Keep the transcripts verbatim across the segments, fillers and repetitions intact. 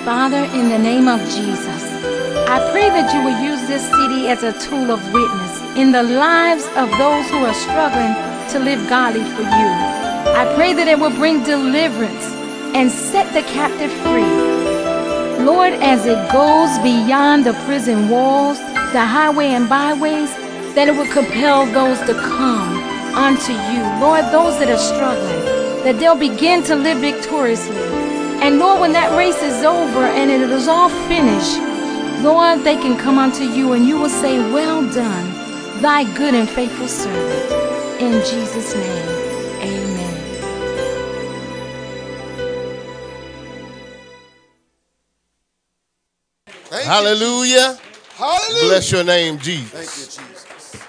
Father, in the name of Jesus, I pray that you will use this city as a tool of witness in the lives of those who are struggling to live godly for you. I pray that it will bring deliverance and set the captive free. Lord, as it goes beyond the prison walls, the highway and byways, that it will compel those to come unto you. Lord, those that are struggling, that they'll begin to live victoriously. And Lord, when that race is over and it is all finished, Lord, they can come unto you and you will say, well done, thy good and faithful servant. In Jesus' name, amen. Thank Hallelujah. You, Hallelujah. Bless your name, Jesus. Thank you, Jesus.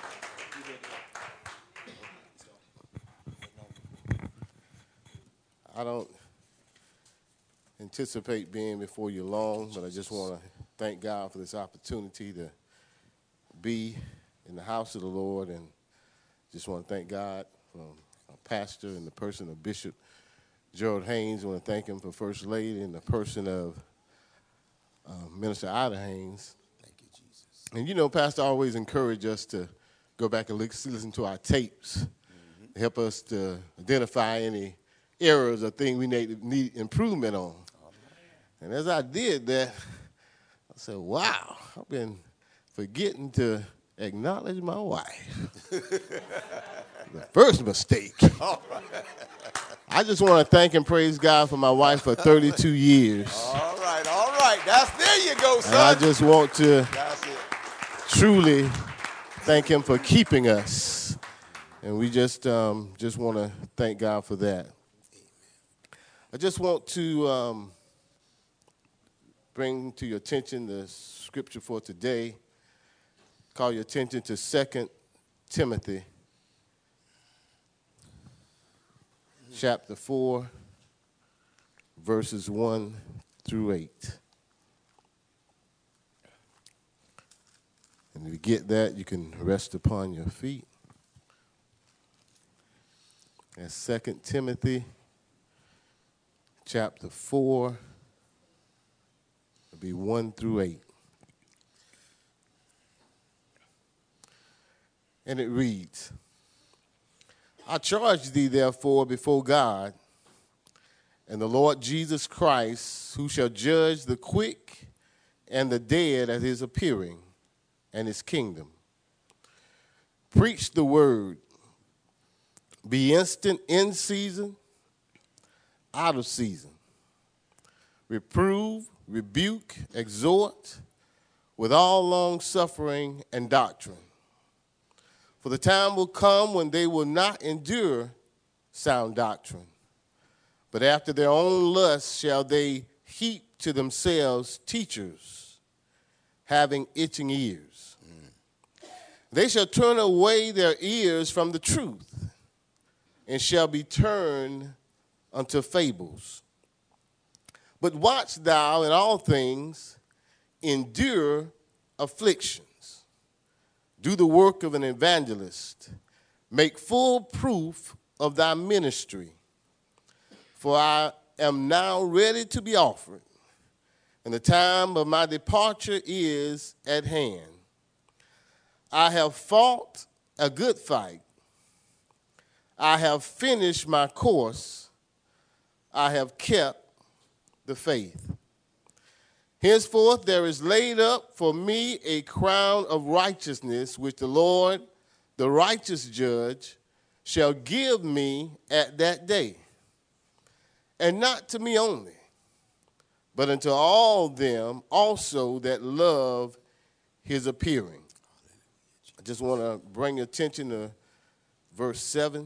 I don't anticipate being before you long, but I just want to thank God for this opportunity to be in the house of the Lord, and just want to thank God for our pastor in the person of Bishop Gerald Haynes. I want to thank him for First Lady in the person of uh, Minister Ida Haynes. Thank you, Jesus. And you know, Pastor always encouraged us to go back and listen to our tapes, mm-hmm. to help us to identify any errors or things we need, need improvement on. And as I did that, I said, wow, I've been forgetting to acknowledge my wife. The first mistake. All right. I just want to thank and praise God for my wife for thirty-two years. All right, all right. That's, there you go, son. And I just want to That's it. truly thank him for keeping us. And we just, um, just want to thank God for that. I just want to um, bring to your attention the scripture for today. Call your attention to Second Timothy chapter four, verses one through eight. And if you get that, you can rest upon your feet. And Second Timothy chapter four, it'll be one through eight. And it reads, I charge thee therefore before God and the Lord Jesus Christ, who shall judge the quick and the dead at his appearing and his kingdom. Preach the word. Be instant in season, out of season. Reprove, rebuke, exhort with all long suffering and doctrine. For the time will come when they will not endure sound doctrine, but after their own lust shall they heap to themselves teachers, having itching ears. Mm. They shall turn away their ears from the truth, and shall be turned unto fables. But watch thou in all things, endure affliction. Do the work of an evangelist. Make full proof of thy ministry. For I am now ready to be offered, and the time of my departure is at hand. I have fought a good fight. I have finished my course. I have kept the faith. Henceforth there is laid up for me a crown of righteousness, which the Lord, the righteous judge, shall give me at that day. And not to me only, but unto all them also that love his appearing. I just want to bring your attention to verse seven.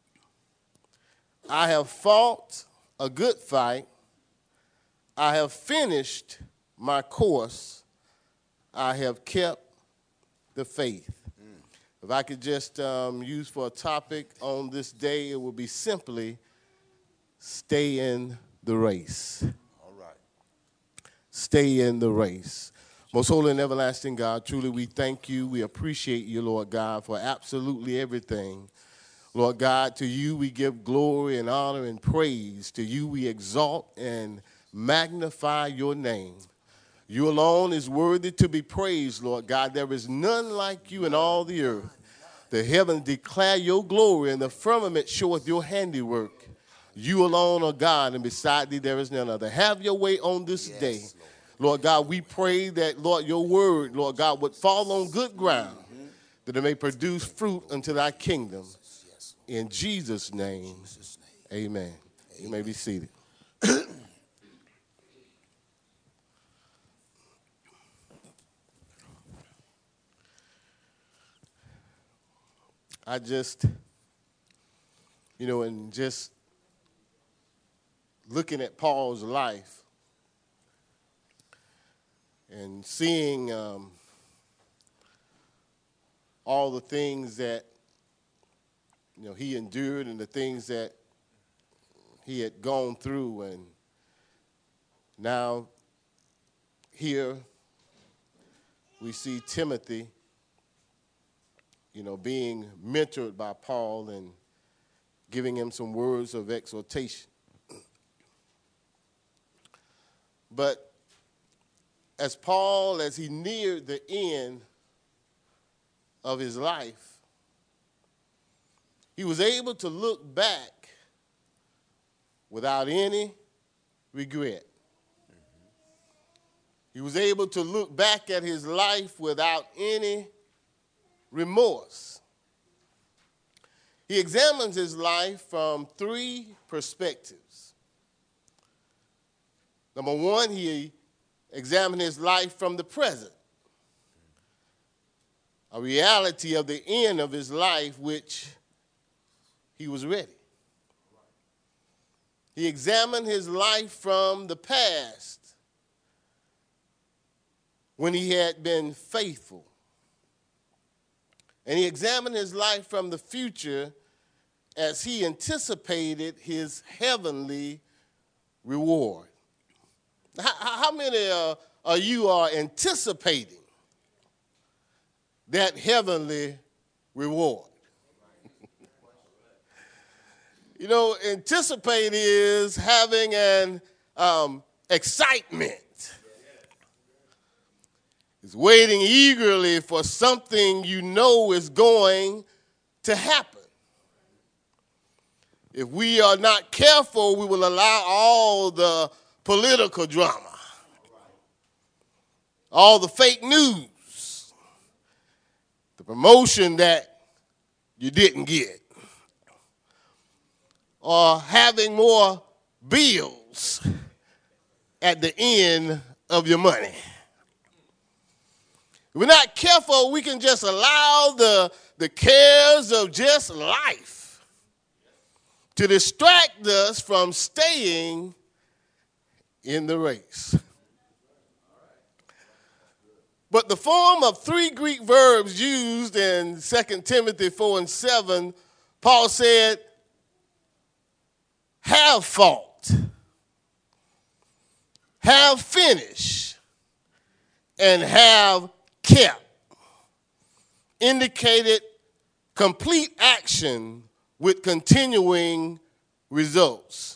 I have fought a good fight. I have finished my course. I have kept the faith. Mm. If I could just um, use for a topic on this day, it would be simply stay in the race. All right. Stay in the race. Most holy and everlasting God, truly we thank you. We appreciate you, Lord God, for absolutely everything. Lord God, to you we give glory and honor and praise. To you we exalt and magnify your name. You alone is worthy to be praised, Lord God. There is none like you in all the earth. The heavens declare your glory, and the firmament showeth your handiwork. You alone are God, and beside thee there is none other. Have your way on this Yes, day. Lord. Lord God, we pray that, Lord, your word, Lord God, would fall on good ground, mm-hmm. that it may produce fruit unto thy kingdom. Yes, In Jesus' name, Jesus' name. amen. Amen. You may be seated. I just, you know, and just looking at Paul's life and seeing um, all the things that, you know, he endured and the things that he had gone through, and now here we see Timothy, you know, being mentored by Paul and giving him some words of exhortation. But as Paul, as he neared the end of his life, he was able to look back without any regret. He was able to look back at his life without any remorse. He examines his life from three perspectives. Number one, he examined his life from the present, a reality of the end of his life, which he was ready. He examined his life from the past, when he had been faithful. And he examined his life from the future as he anticipated his heavenly reward. How, how many uh, of you are anticipating that heavenly reward? You know, anticipate is having an um, excitement. It's waiting eagerly for something you know is going to happen. If we are not careful, we will allow all the political drama, all the fake news, the promotion that you didn't get, or having more bills at the end of your money. If we're not careful, we can just allow the, the cares of just life to distract us from staying in the race. But the form of three Greek verbs used in Second Timothy four and seven, Paul said, have fought, have finished, and have kept, indicated complete action with continuing results.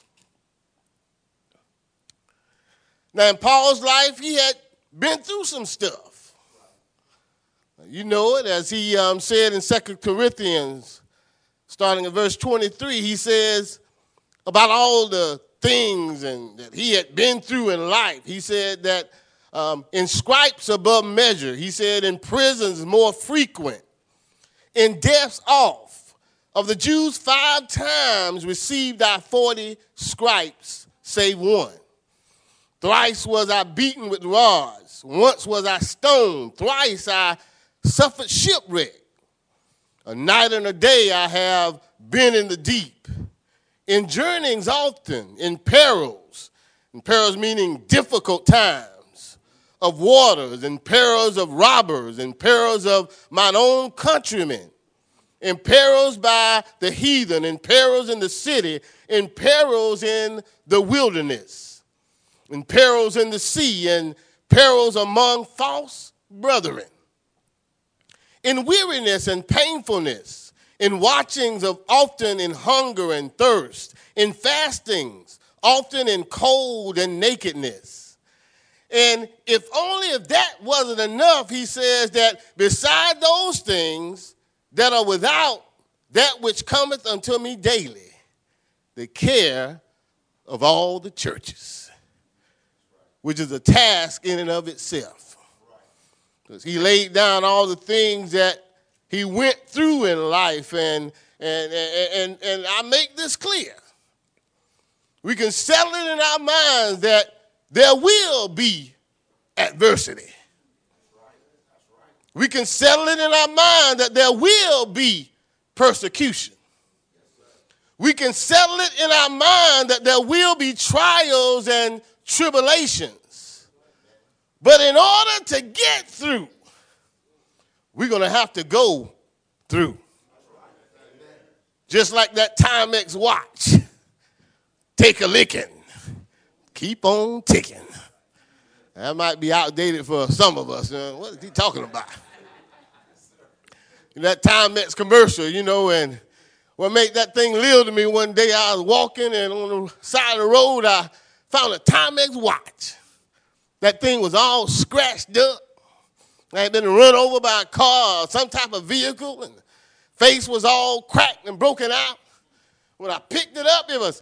Now, in Paul's life, he had been through some stuff. You know it, as he um, said in Second Corinthians, starting at verse twenty-three, he says about all the things and that he had been through in life. He said that um, in stripes above measure. He said in prisons more frequent, in deaths off. Of the Jews five times received I forty stripes, save one. Thrice was I beaten with rods. Once was I stoned. Thrice I suffered shipwreck. A night and a day I have been in the deep. In journeyings often, in perils. In perils meaning difficult times. Of waters, in perils of robbers, in perils of mine own countrymen. In perils by the heathen, in perils in the city, in perils in the wilderness. In perils in the sea, and perils among false brethren. In weariness and painfulness, in watchings of often in hunger and thirst, in fastings, often in cold and nakedness. And if only if that wasn't enough, he says that beside those things that are without, that which cometh unto me daily, the care of all the churches, which is a task in and of itself. Because he laid down all the things that he went through in life, and, and, and, and I make this clear. We can settle it in our minds that there will be adversity. We can settle it in our mind that there will be persecution. We can settle it in our mind that there will be trials and tribulations. But in order to get through, we're going to have to go through. Just like that Timex watch. Take a licking. Keep on ticking. That might be outdated for some of us. Uh, what is he talking about? That Timex commercial, you know, and what made that thing live to me one day, I was walking, and on the side of the road, I found a Timex watch. That thing was all scratched up. I had been run over by a car or some type of vehicle, and the face was all cracked and broken out. When I picked it up, it was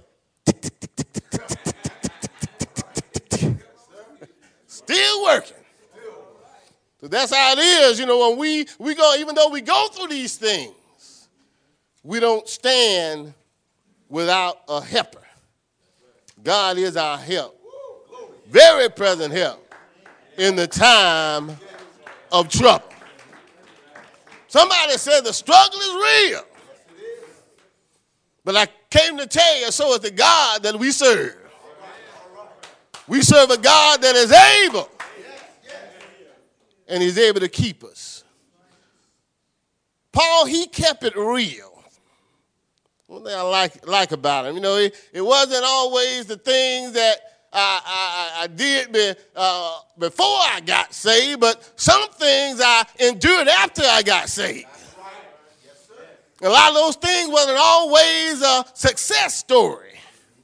still working. So that's how it is, you know, when we, we go, even though we go through these things, we don't stand without a helper. God is our help. Very present help in the time of trouble. Somebody said the struggle is real. But I came to tell you, so is the God that we serve. We serve a God that is able. And he's able to keep us. Paul, he kept it real. One thing I like, like about him, you know, it, it wasn't always the things that I, I, I did be, uh, before I got saved, but some things I endured after I got saved. A lot of those things wasn't always a success story.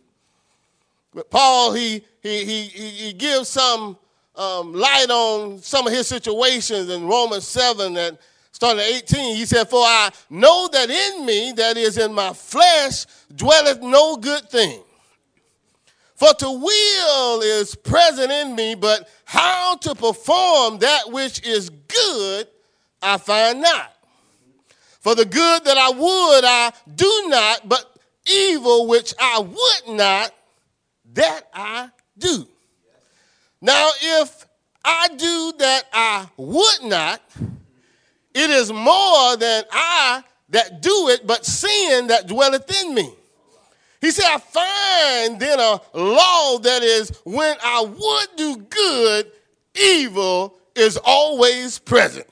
But Paul, he he he he gives some um, light on some of his situations in Romans seven, and starting at eighteen, he said, "For I know that in me, that is in my flesh, dwelleth no good thing. For to will is present in me, but how to perform that which is good, I find not. For the good that I would, I do not, but evil which I would not, that I do. Now, if I do that I would not, it is more than I that do it, but sin that dwelleth in me. He said, I find then a law that is when I would do good, evil is always present."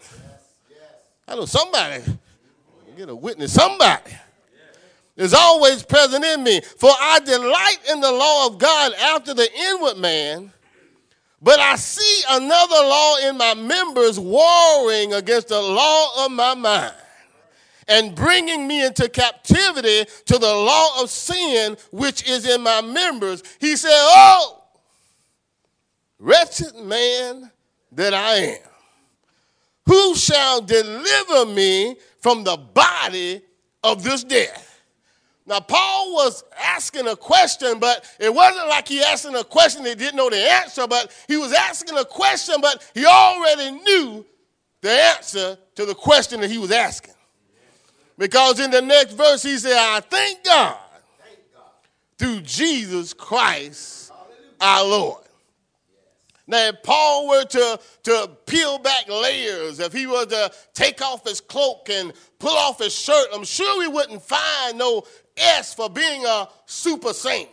I know somebody, get a witness, somebody is always present in me. "For I delight in the law of God after the inward man, but I see another law in my members warring against the law of my mind, and bringing me into captivity to the law of sin which is in my members." He said, "Oh, wretched man that I am, who shall deliver me from the body of this death?" Now, Paul was asking a question, but it wasn't like he asking a question he didn't know the answer, but he was asking a question, but he already knew the answer to the question that he was asking. Because in the next verse, he said, "I thank God through Jesus Christ our Lord." Now, if Paul were to, to peel back layers, if he were to take off his cloak and pull off his shirt, I'm sure we wouldn't find no S for being a super saint.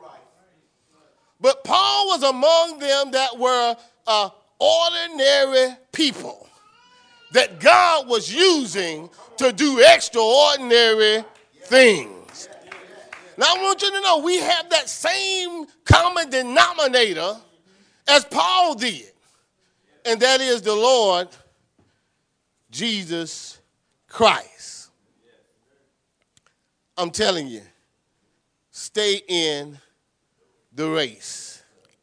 But Paul was among them that were uh, ordinary people that God was using to do extraordinary things. Now, I want you to know we have that same common denominator as Paul did, and that is the Lord Jesus Christ. I'm telling you, stay in the race.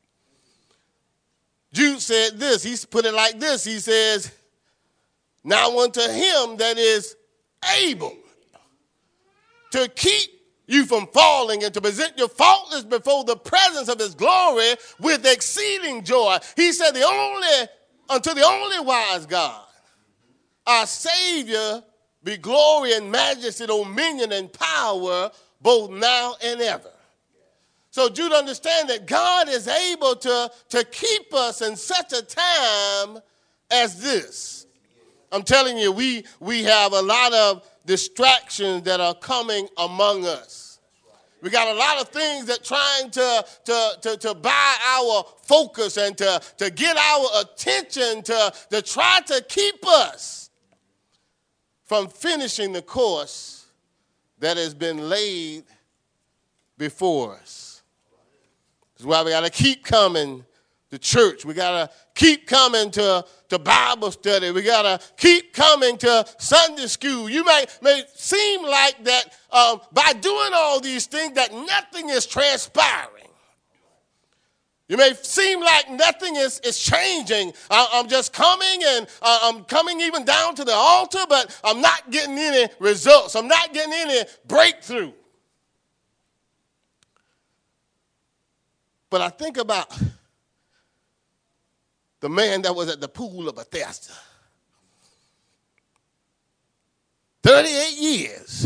Jude said this. He put it like this. He says, now unto him that is able to keep you from falling and to present you faultless before the presence of his glory with exceeding joy. He said, the only, unto the only wise God, our Savior, be glory and majesty, dominion and power, both now and ever. So Jude understand that God is able to, to keep us in such a time as this. I'm telling you, we, we have a lot of distractions that are coming among us. We got a lot of things that trying to, to, to, to buy our focus and to, to get our attention to, to try to keep us from finishing the course that has been laid before us. That's why we got to keep coming to church. We got to keep coming to, to Bible study. We got to keep coming to Sunday school. You may, may seem like that um, by doing all these things that nothing is transpiring. You may seem like nothing is, is changing. I, I'm just coming and uh, I'm coming even down to the altar, but I'm not getting any results. I'm not getting any breakthrough. But I think about the man that was at the pool of Bethesda. thirty-eight years.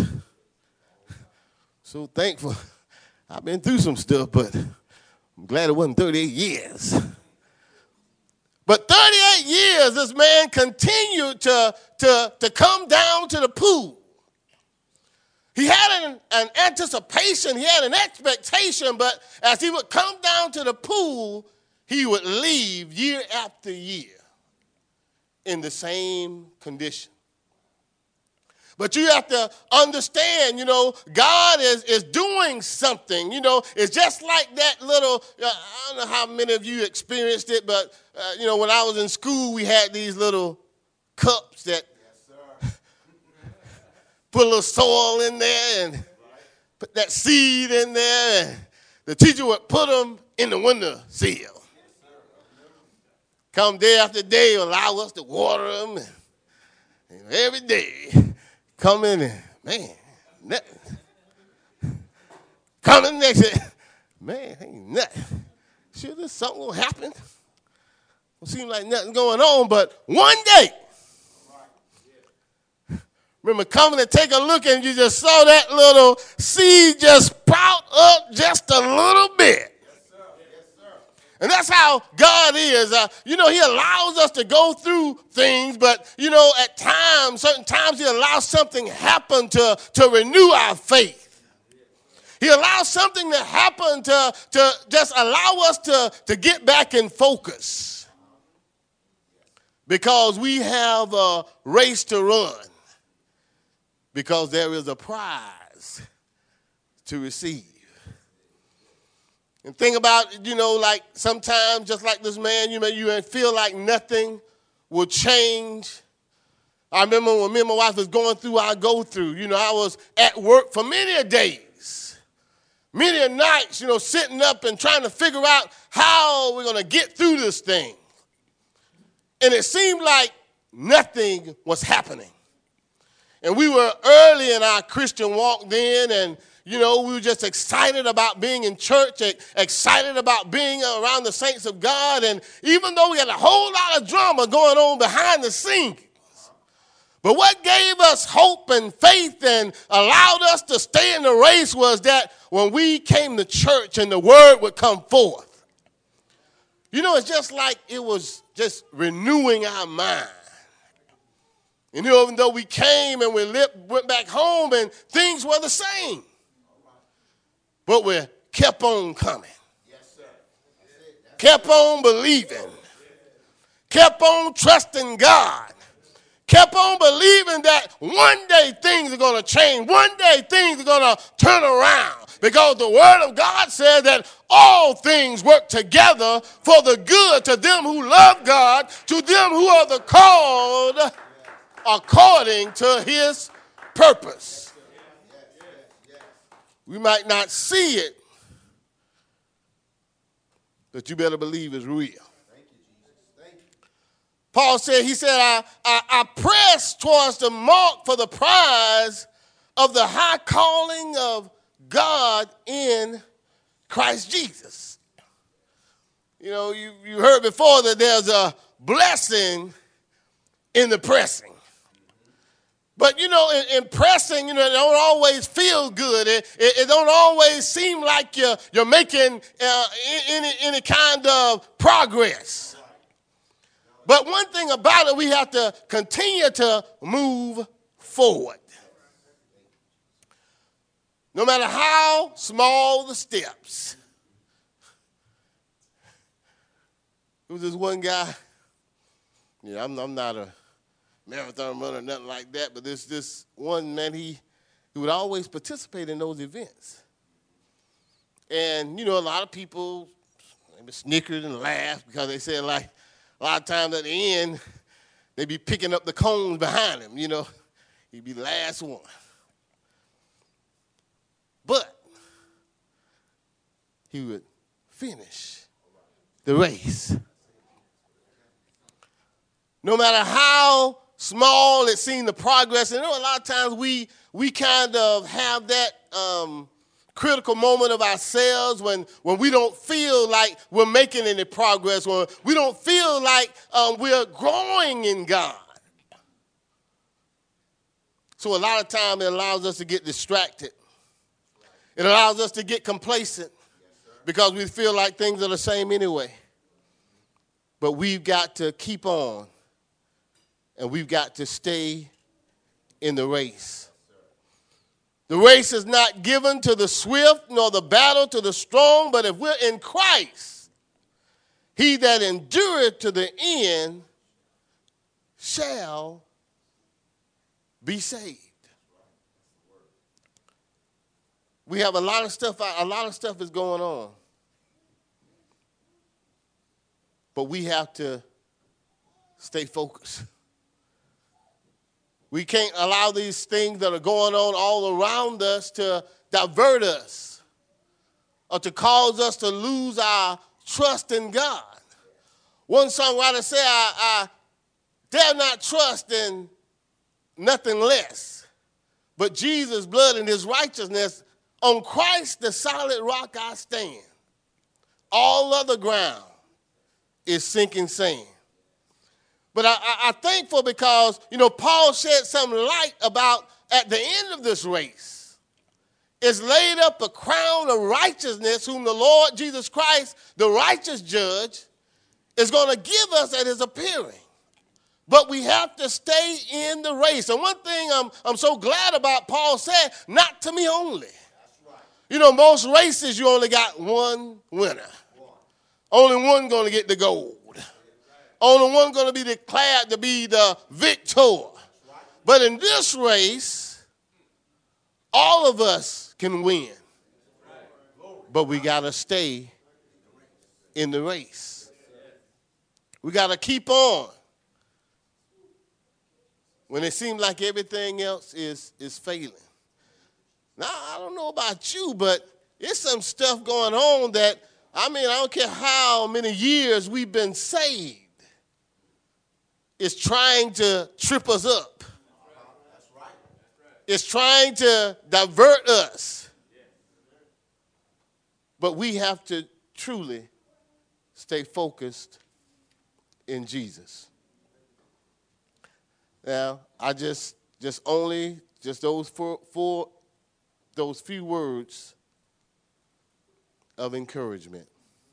So thankful. I've been through some stuff, but I'm glad it wasn't thirty-eight years. But thirty-eight years, this man continued to, to, to come down to the pool. He had an, an anticipation, he had an expectation, but as he would come down to the pool, he would leave year after year in the same condition. But you have to understand, you know, God is, is doing something. You know, it's just like that little, uh, I don't know how many of you experienced it, but, uh, you know, when I was in school, we had these little cups that yes, put a little soil in there and put that seed in there. And the teacher would put them in the windowsill. Come day after day, allow us to water them. And, and every day, come in and, man, nothing. Come in next day, man, ain't nothing. Sure, there's something will happen. Don't seem like nothing going on, but one day, remember coming to take a look and you just saw that little seed just sprout up just a little bit. And that's how God is. Uh, you know, he allows us to go through things, but, you know, at times, certain times he allows something happen to, to renew our faith. He allows something to happen to, to just allow us to, to get back in focus. Because we have a race to run. Because there is a prize to receive. And think about, you know, like sometimes, just like this man, you may, you may feel like nothing will change. I remember when me and my wife was going through our go-through, you know, I was at work for many a days, many a nights, you know, sitting up and trying to figure out how we're going to get through this thing. And it seemed like nothing was happening. And we were early in our Christian walk then, and you know, we were just excited about being in church, excited about being around the saints of God. And even though we had a whole lot of drama going on behind the scenes, but what gave us hope and faith and allowed us to stay in the race was that when we came to church and the word would come forth, you know, it's just like it was just renewing our mind. And you know, even though we came and we lived, went back home and things were the same. But we kept on coming. Yes, sir. Kept on believing. Kept on trusting God. Kept on believing that one day things are going to change. One day things are going to turn around. Because the word of God says that all things work together for the good to them who love God, to them who are the called according to his purpose. We might not see it that you better believe is real. Paul said, he said, I, I, I press towards the mark for the prize of the high calling of God in Christ Jesus. You know, you, you heard before that there's a blessing in the pressing. But, you know, in, in pressing, you know, it don't always feel good. It, it, it don't always seem like you're, you're making uh, any, any kind of progress. But one thing about it, we have to continue to move forward. No matter how small the steps. There was this one guy, yeah, I'm, I'm not a marathon runner or nothing like that, but this this one man, he, he would always participate in those events. And, you know, a lot of people maybe snickered and laughed because they said, like, a lot of times at the end, they be picking up the cones behind him, you know. He'd be the last one. But he would finish the race. No matter how small it seemed the progress, and you know, a lot of times we we kind of have that um, critical moment of ourselves when, when we don't feel like we're making any progress, when we don't feel like um, we're growing in God. So a lot of time it allows us to get distracted. It allows us to get complacent because we feel like things are the same anyway. But we've got to keep on, and we've got to stay in the race. The race is not given to the swift, nor the battle to the strong, but if we're in Christ, he that endureth to the end shall be saved. We have a lot of stuff, a lot of stuff is going on. But we have to stay focused. We can't allow these things that are going on all around us to divert us or to cause us to lose our trust in God. One songwriter said, I, I dare not trust in nothing less but Jesus' blood and his righteousness. On Christ, the solid rock I stand. All other ground is sinking sand. But I, I, I'm thankful because, you know, Paul shed some light about at the end of this race is laid up a crown of righteousness whom the Lord Jesus Christ, the righteous judge, is going to give us at his appearing. But we have to stay in the race. And one thing I'm, I'm so glad about, Paul said, not to me only. You know, most races you only got one winner. Only one going to get the gold. Only one going to be declared to be the victor. But in this race, all of us can win. But we got to stay in the race. We got to keep on. When it seems like everything else is, is failing. Now, I don't know about you, but there's some stuff going on that, I mean, I don't care how many years we've been saved. It's trying to trip us up. It's trying to divert us. But we have to truly stay focused in Jesus. Now, I just, just only, just those four, four, those few words of encouragement.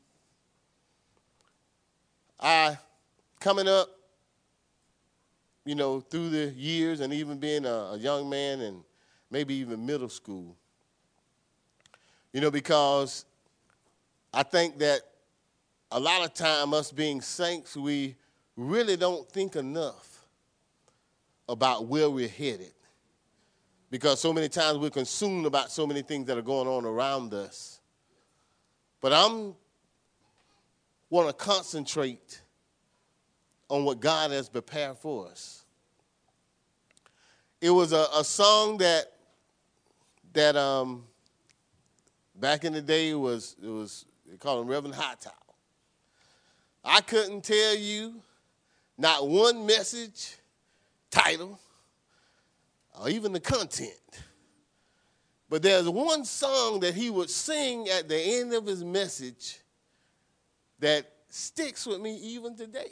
I, coming up, you know, through the years and even being a, a young man and maybe even middle school, you know, because I think that a lot of time us being saints, we really don't think enough about where we're headed. Because so many times we're consumed about so many things that are going on around us. But I'm want to concentrate on what God has prepared for us. It was a, a song that that um, back in the day was it was they called him Reverend Hightower. I couldn't tell you not one message title or even the content. But there's one song that he would sing at the end of his message that sticks with me even today.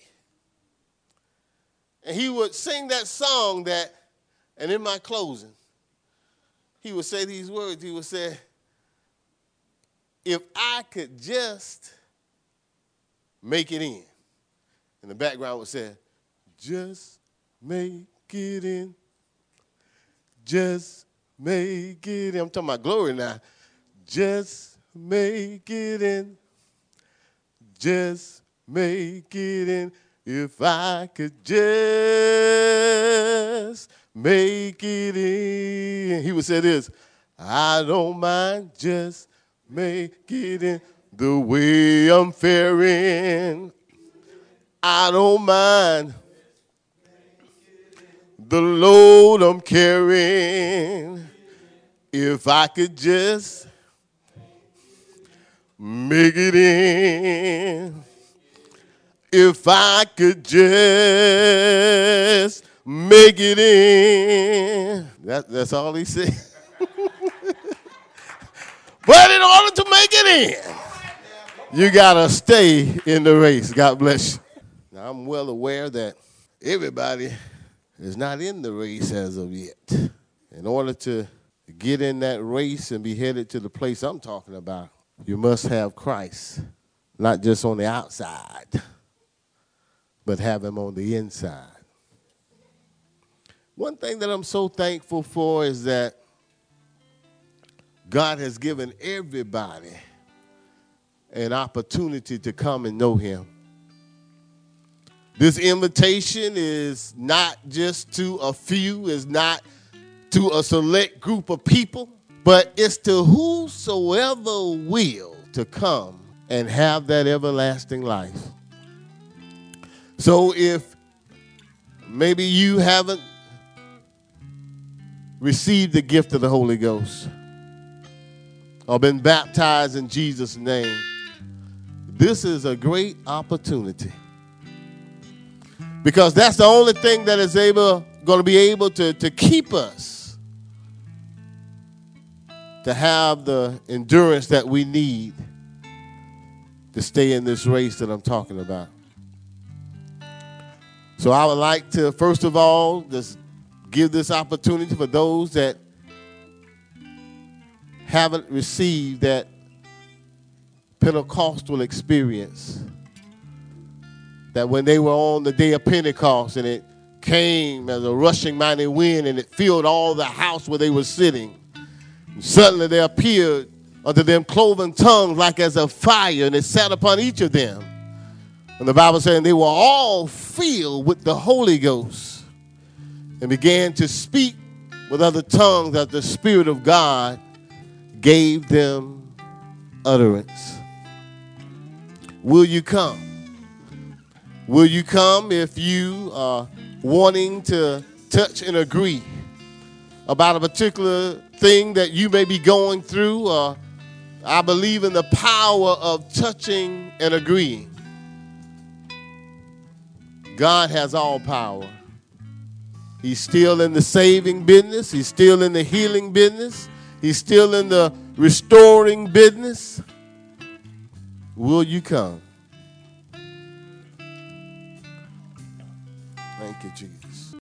And he would sing that song that, and in my closing, he would say these words. He would say, if I could just make it in. In the background would say, just make it in. Just make it in. I'm talking about glory now. Just make it in. Just make it in. If I could just make it in. He would say this, I don't mind, just make it in. The way I'm faring, I don't mind. The load I'm carrying, if I could just make it in. If I could just make it in. That, that's all he said. But in order to make it in, you got to stay in the race. God bless you. Now, I'm well aware that everybody is not in the race as of yet. In order to get in that race and be headed to the place I'm talking about, you must have Christ, not just on the outside, but have him on the inside. One thing that I'm so thankful for is that God has given everybody an opportunity to come and know him. This invitation is not just to a few, is not to a select group of people, but it's to whosoever will to come and have that everlasting life. So if maybe you haven't received the gift of the Holy Ghost or been baptized in Jesus' name, this is a great opportunity. Because that's the only thing that is able, going to be able to, to keep us to have the endurance that we need to stay in this race that I'm talking about. So I would like to, first of all, just give this opportunity for those that haven't received that Pentecostal experience. That when they were on the day of Pentecost and it came as a rushing mighty wind and it filled all the house where they were sitting. And suddenly there appeared unto them cloven tongues like as a fire, and it sat upon each of them. And the Bible said they were all filled with the Holy Ghost and began to speak with other tongues as the Spirit of God gave them utterance. Will you come? Will you come if you are wanting to touch and agree about a particular thing that you may be going through? Uh, I believe in the power of touching and agreeing. God has all power. He's still in the saving business. He's still in the healing business. He's still in the restoring business. Will you come? Thank you, Jesus.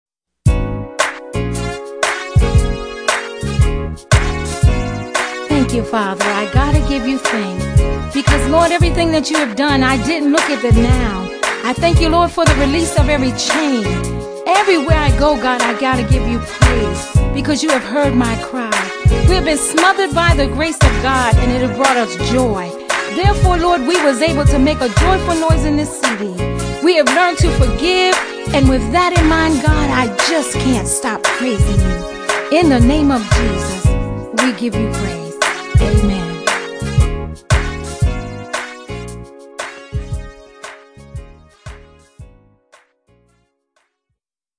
Thank you, Father. I got to give you thanks. Because, Lord, everything that you have done, I didn't look at it now. I thank you, Lord, for the release of every chain. Everywhere I go, God, I got to give you praise because you have heard my cry. We have been smothered by the grace of God, and it has brought us joy. Therefore, Lord, we was able to make a joyful noise in this city. We have learned to forgive, and with that in mind, God, I just can't stop praising you. In the name of Jesus, we give you praise. Amen.